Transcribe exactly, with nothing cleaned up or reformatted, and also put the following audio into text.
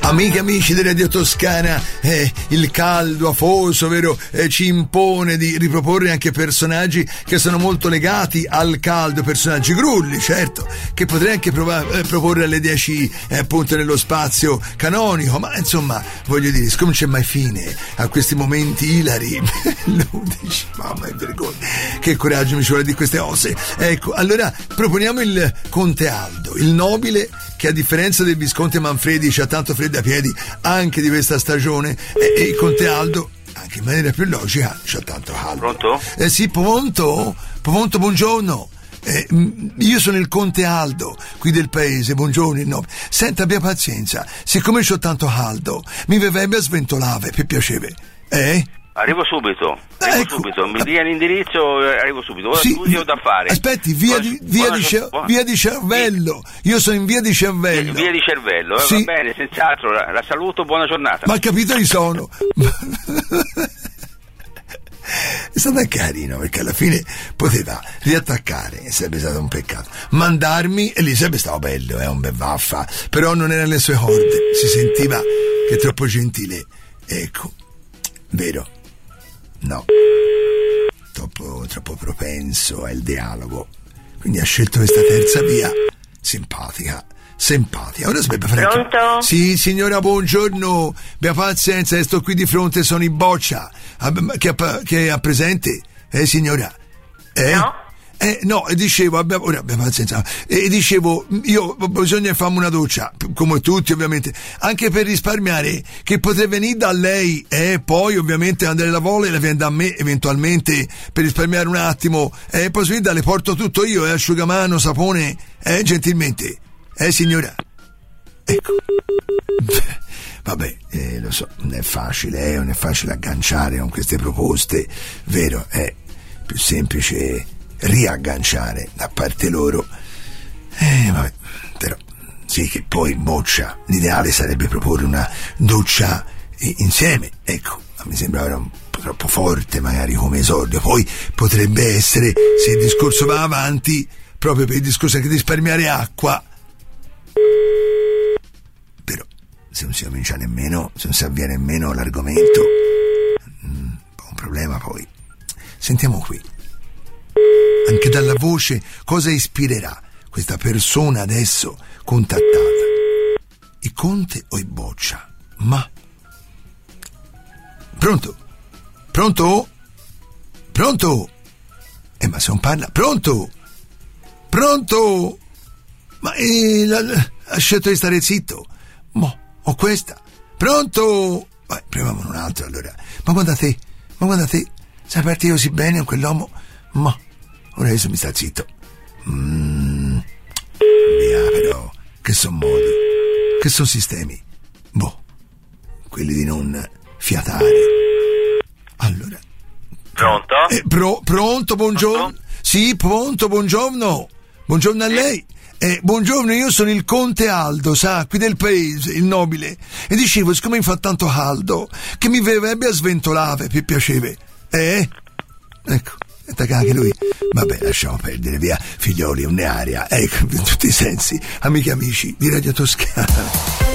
Amiche e amici di Radio Toscana, eh, il caldo afoso, vero, eh, ci impone di riproporre anche personaggi che sono molto legati al caldo, personaggi grulli, certo, che potrei anche prov- eh, proporre alle dieci eh, appunto nello spazio canonico, ma insomma, voglio dire, siccome non c'è mai fine a questi momenti ilari, ludici, mamma, è vergogna, che coraggio mi ci vuole di queste cose. Ecco, allora proponiamo il Conte Aldo, il nobile che a differenza del Visconte Manfredi c'ha tanto freddo ai piedi anche di questa stagione, e, e il Conte Aldo anche in maniera più logica c'ha tanto caldo. Pronto? Eh sì, pronto? Pronto, buongiorno. Eh, io sono il Conte Aldo qui del paese, buongiorno. No. Senta, abbia pazienza, siccome c'ho tanto caldo mi verrebbe a sventolare per piacere, eh? Arrivo subito, arrivo ecco. subito, mi dia l'indirizzo, arrivo subito, ora sì, studio da fare. Aspetti, via, buona, di, via, buona, di, cer- buona, via di Cervello, io sono in via di Cervello. Via di Cervello, eh, sì. Va bene, senz'altro, la, la saluto, buona giornata. Ma capito chi sono? È stato carino perché alla fine poteva riattaccare, sarebbe stato un peccato, mandarmi e lì sarebbe stato bello, eh, un bel vaffa, però non era nelle sue corde, si sentiva che è troppo gentile, ecco, vero? No, troppo, troppo propenso al dialogo, quindi ha scelto questa terza via, simpatica, simpatica. Ora sarebbe fare Pronto? anche... Sì, signora, buongiorno, abbia pazienza, sto qui di fronte, sono in Boccia, che ha, che ha presente? Eh, signora? Eh? No? Eh, no, dicevo, abbia, ora abbia pazienza, e dicevo, io bisogna farmi una doccia, come tutti ovviamente, anche per risparmiare, che potrei venire da lei, e eh, poi ovviamente andare la vola e la viene da me, eventualmente, per risparmiare un attimo, e eh, poi venire, le porto tutto io, eh, asciugamano, sapone, eh, gentilmente, eh, signora? Ecco. Vabbè, eh, lo so, non è facile, eh, non è facile agganciare con queste proposte, vero, è più semplice riagganciare da parte loro, eh, vabbè, però sì, che poi Boccia, l'ideale sarebbe proporre una doccia insieme, ecco, ma mi sembrava un po' troppo forte magari come esordio, poi potrebbe essere, se il discorso va avanti, proprio per il discorso anche di risparmiare acqua, però se non si comincia nemmeno, se non si avvia nemmeno l'argomento, un po' un problema poi. Sentiamo qui, anche dalla voce, cosa ispirerà questa persona adesso contattata? I Conte o i Boccia? Ma pronto? Pronto? Pronto? Eh, ma se non parla, pronto? Pronto? Ma eh, la, la, ha scelto di stare zitto? Mo, ho questa. Pronto? Vai, proviamo un altro allora. Ma guarda te, ma guarda te, sai partire così bene con quell'uomo? Ma ora adesso mi sta zitto. Mm, via, però, che sono modi, che sono sistemi. Boh, quelli di non fiatare. Allora. Pronto? Eh, pro, pronto, buongiorno? Pronto? Sì, pronto, buongiorno. Buongiorno a lei. Eh, buongiorno, io sono il Conte Aldo, sa, qui del paese, il nobile. E dicevo, siccome mi fa tanto caldo, che mi verrebbe a sventolare, per piacere. Eh? Ecco, attacca anche lui. Vabbè, lasciamo perdere, via, figlioli, un'aria. Ecco, in tutti i sensi, amiche e amici di Radio Toscana.